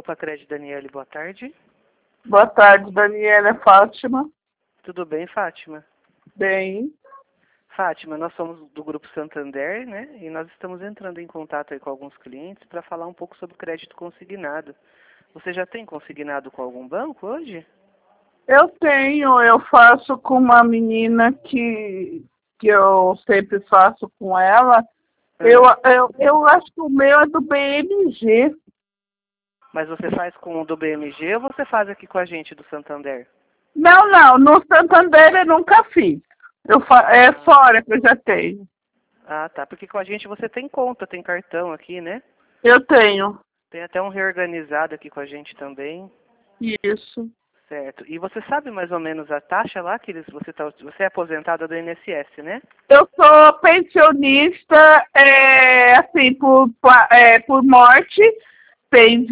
Opa, Crédito Daniele, boa tarde. Boa tarde, Daniela. É Fátima. Tudo bem, Fátima? Bem. Fátima, nós somos do Grupo Santander, né? E nós estamos entrando em contato aí com alguns clientes para falar um pouco sobre crédito consignado. Você já tem consignado com algum banco hoje? Eu faço com uma menina que eu sempre faço com ela. Eu acho que o meu é do BMG. Mas você faz com o do BMG ou você faz aqui com a gente do Santander? Não, no Santander eu nunca fiz. É fora que eu já tenho. Ah, tá. Porque com a gente você tem conta, tem cartão aqui, né? Eu tenho. Tem até um reorganizado aqui com a gente também. Isso. Certo. E você sabe mais ou menos a taxa lá que você é aposentada do INSS, né? Eu sou pensionista, assim, por morte. Tem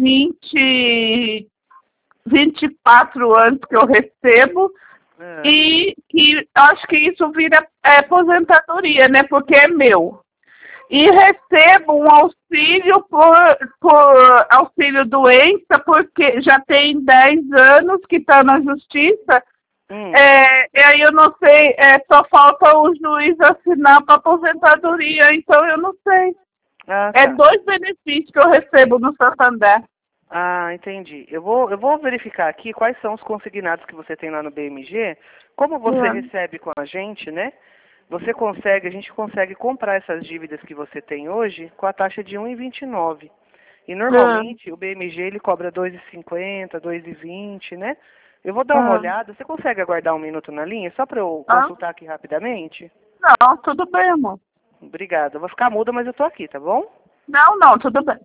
24 anos que eu recebo. E acho que isso vira aposentadoria, né? Porque é meu. E recebo um auxílio por auxílio doença, porque já tem 10 anos que está na justiça. E aí eu não sei, só falta o juiz assinar para aposentadoria, então eu não sei. Ah, É tá. 2 benefícios que eu recebo no Santander. Ah, entendi. Eu vou verificar aqui quais são os consignados que você tem lá no BMG. Como você recebe com a gente, né? A gente consegue comprar essas dívidas que você tem hoje com a taxa de 1,29. E normalmente o BMG ele cobra 2,50, 2,20, né? Eu vou dar uma olhada. Você consegue aguardar um minuto na linha só para eu consultar aqui rapidamente? Não, tudo bem, amor. Obrigada. Eu vou ficar muda, mas eu tô aqui, tá bom? Não, tudo bem.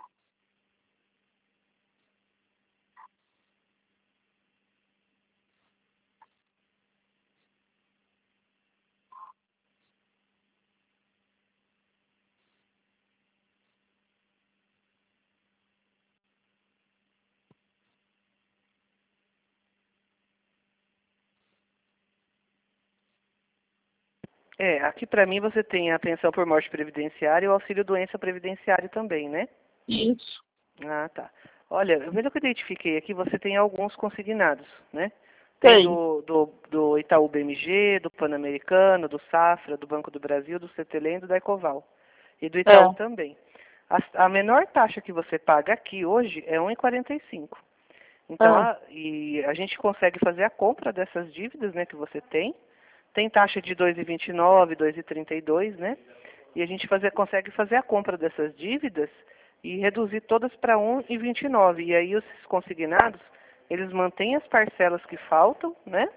Aqui para mim você tem a pensão por morte previdenciária e o auxílio doença previdenciário também, né? Isso. Ah, tá. Olha, pelo que eu identifiquei aqui, você tem alguns consignados, né? Tem Tem. do Itaú BMG, do Pan-Americano, do Safra, do Banco do Brasil, do Cetelem e do Ecoval. E do Itaú também. A menor taxa que você paga aqui hoje é 1,45. Então, a gente consegue fazer a compra dessas dívidas, né, que você tem. Tem taxa de 2,29, 2,32, né? E a gente consegue fazer a compra dessas dívidas e reduzir todas para 1,29. E aí os consignados, eles mantêm as parcelas que faltam, né?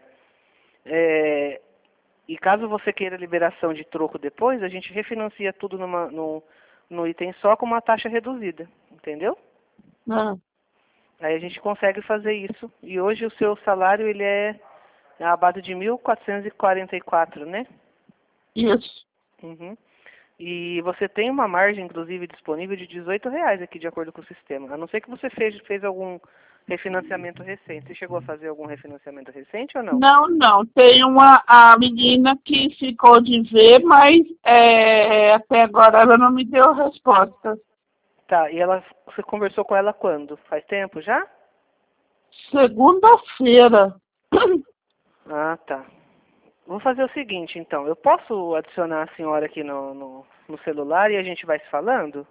E caso você queira liberação de troco depois, a gente refinancia tudo no item só com uma taxa reduzida, entendeu? Aí a gente consegue fazer isso. E hoje o seu salário ele é a base de 1.444, né? Isso. Uhum. E você tem uma margem, inclusive, disponível de R$ 18 aqui, de acordo com o sistema. A não ser que você fez algum refinanciamento recente. Você chegou a fazer algum refinanciamento recente ou não? Não. Tem a menina que ficou de ver, mas até agora ela não me deu resposta. Tá, e você conversou com ela quando? Faz tempo já? Segunda-feira. Ah, tá. Vou fazer o seguinte, então. Eu posso adicionar a senhora aqui no celular e a gente vai se falando?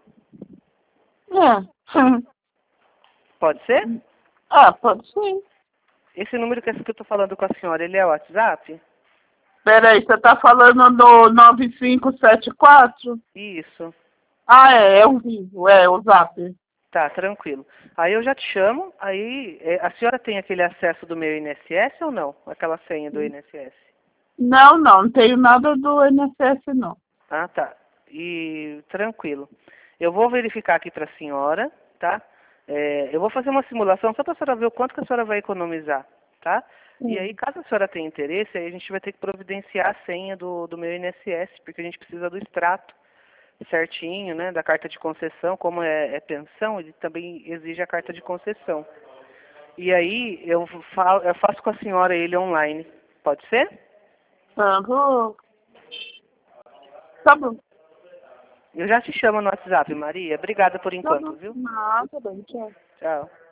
Pode ser? Pode ser. Esse número que eu estou falando com a senhora, ele é o WhatsApp? Peraí, você tá falando do 9574? Isso. É o vivo, o Zap. Tá, tranquilo. Aí eu já te chamo, aí a senhora tem aquele acesso do meu INSS ou não? Aquela senha do INSS? Não tenho nada do INSS, não. Ah, tá. E tranquilo. Eu vou verificar aqui para a senhora, tá? Eu vou fazer uma simulação só para a senhora ver o quanto que a senhora vai economizar, tá? E aí, caso a senhora tenha interesse, aí a gente vai ter que providenciar a senha do meu INSS, porque a gente precisa do extrato certinho, né, da carta de concessão. Como é pensão, ele também exige a carta de concessão. E aí eu faço com a senhora ele online. Pode ser? Tá bom. Eu já te chamo no WhatsApp, Maria. Obrigada por enquanto, viu? Tá bem, tchau. Tchau.